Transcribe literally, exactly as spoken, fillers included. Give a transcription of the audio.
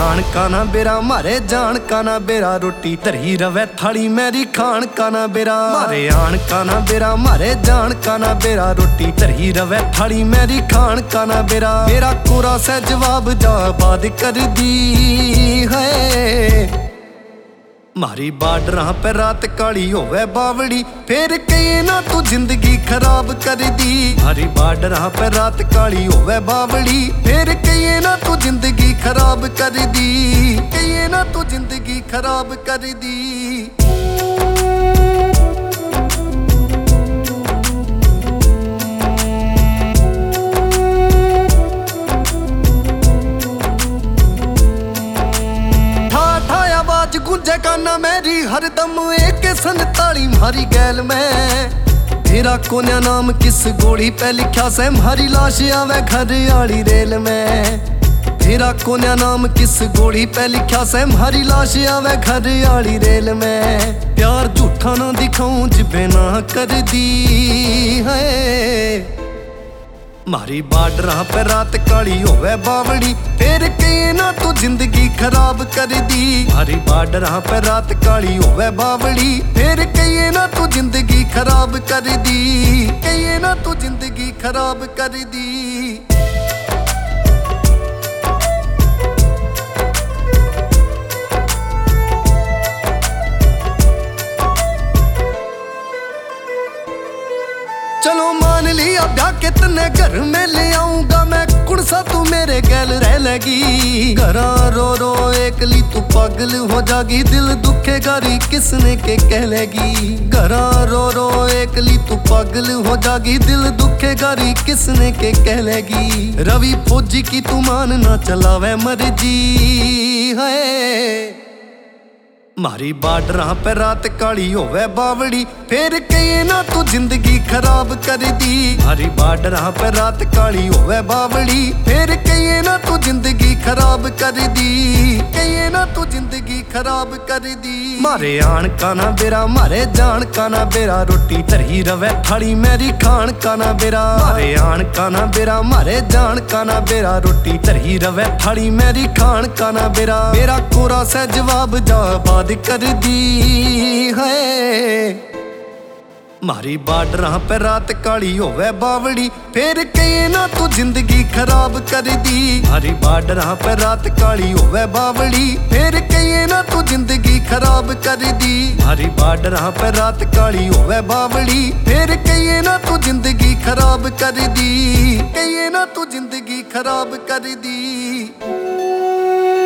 आन का ना बेरा मारे जान का ना बेरा रोटी धरी रवे थाली मेरी खान का ना बेरा मारे आन का ना बेरा मारे जान का ना बेरा रोटी धरी रवे थाली मेरी खान का ना बेरा मेरा कोरा से जवाब जा बात कर दी है मारी बार्डरां पे रात काली होवे बावड़ी फिर कहीं ना तू जिंदगी खराब कर दी मारी बार्डरां पे रात काली होवे बावड़ी फिर कहीं ना तू जिंदगी खराब कर दी कहीं ना तू जिंदगी खराब कर दी गुंजे काना मेरी हरदम एक संताली मारी गैल में तेरा कोन्या नाम किस गोली पे लिखा से मारी लाश आवे घर आली रेल में तेरा कोन्या नाम किस गोली पे लिखा से मारी लाश आवे घर आली रेल में प्यार झूठा ना दिखाऊं जिबे ना कर दी है मारी बार्डरां पे रात काली होवे बावड़ी फिर कहीं ना तू जिंदगी खराब कर दी मारी बार्डरां पे रात काली होवे बावड़ी फिर कहीं ना तू जिंदगी खराब कर दी कहीं ना तू जिंदगी खराब कर दी चलो मान लिया ब्याह के तने घर में ले आऊंगा मैं कुण सा तू मेरे गैल रह लगी घरा रो रो एकली तू पागल हो जागी दिल दुखेगा री किसने के कह लेगी घरा रो रो एकली तू पागल हो जागी दिल दुखेगा री किसने के कह लेगी रवि फौजी की तू मान ना चलावे मर्जी है मारी बार्डरां पे रात काली होवे बावड़ी फिर कहीं ना तू जिंदगी खराब कर दी मारी बार्डरां पे रात काली होवे बावड़ी फिर कहीं ना तू जिंदगी खराब कर दी कहीं ना तू जिंदगी खराब कर दी मारे आन का ना बेरा मारे जान का ना बेरा रोटी धरी रवे थाली मेरी खान का ना बेरा मारे आन का ना बेरा मारे जान का ना बेरा रोटी धरी रवे थाली मेरी खान का ना बेरा मेरा कोरा से जवाब जा बात कर दी है मारी बार्डरां पे रात काली होवे बावड़ी फिर कहीं ना तू जिंदगी खराब कर दी मारी बार्डरां पे रात काली होवे बावड़ी फिर कहीं ना तू जिंदगी खराब कर दी मारी बार्डरां पे रात काली होवे बावड़ी फिर कहीं ना तू जिंदगी खराब कर दी कहीं ना तू जिंदगी खराब कर दी।